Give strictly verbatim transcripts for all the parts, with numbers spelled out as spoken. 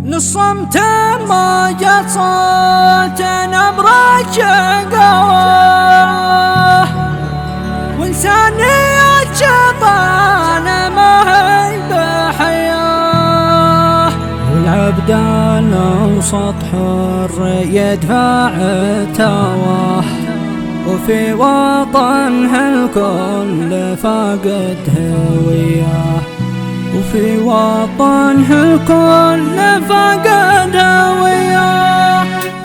للصمت ما جت صوت نبرة شقاوة، وإنسانية شيطان ما هي بحياة، والعبد الأوسط حر يدفع التواه، وفي وطنه الكل فاقد هوياه، وفي وطنه الكل فاقد هوياه.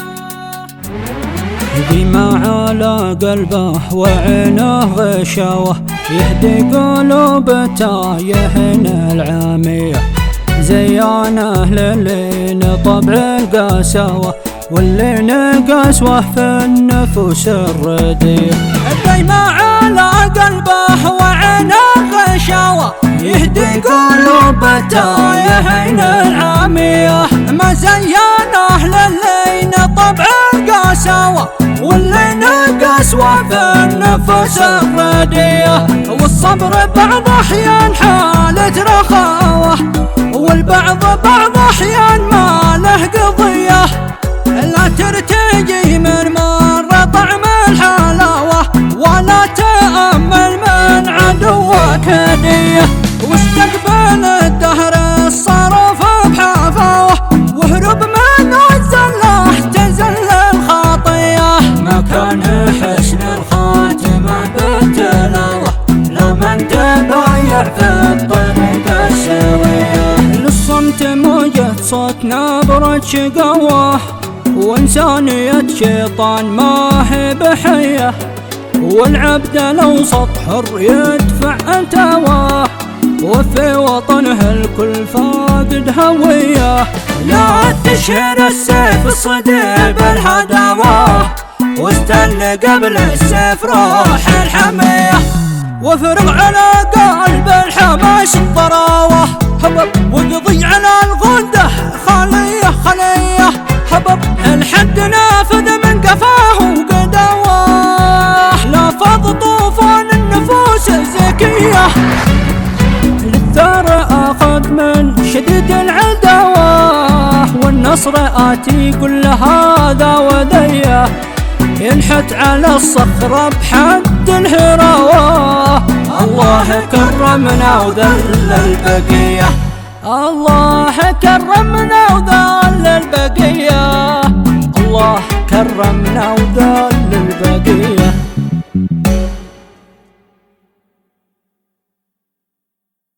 بما على قلبه وعينه غشاوة، يهدي قلوب تايهن العامية، زيانه للين طبع القساوة، واللي نقسوه في النفوس الردية. بما على قلبه وعينه غشاوة، يهدي قلوب تايهن العامية، ما زيانه للين طبع القساوة، واللي نقسوه في النفوس الردية. والصبر بعض أحيان حالة رخاوة، والبعض بعض أحيان ما له قضية، لا ترتجي من مر طعم الحلاوة، ولا تأمل من عدوك هدية، واستقبل الدهر الصروف بحفاوة، واهرب من الزله تزل الخطية. ما كان حسن الخاتمة بالتلاوة، لو من تبايع في الطريق السوية. للصمت موجة صوت نبرة شقاوة، وإنسانية شيطان ما هي بحية، والعبد الأوسط حر يدفع التواه، وفي وطنه الكل فاقد هوية. لا تشهر السيف الصديب الهداوة، واستل قبل السيف روح الحمية، وافرغ على قلب الحماس الطراوة، هبب وقضي على الغدة خلية خلية، هبب الحد نافذ من قفاه وقداواه، لافظ طوفان النفوس الزكية، للثار آخذ من شديد العداوة، والنصر آتي كل هذا وذيه، ينحت على الصخرة بحد الهراوة. الله كرمنا وذل البقية، الله كرمنا وذل البقية، الله كرمنا وذل البقية.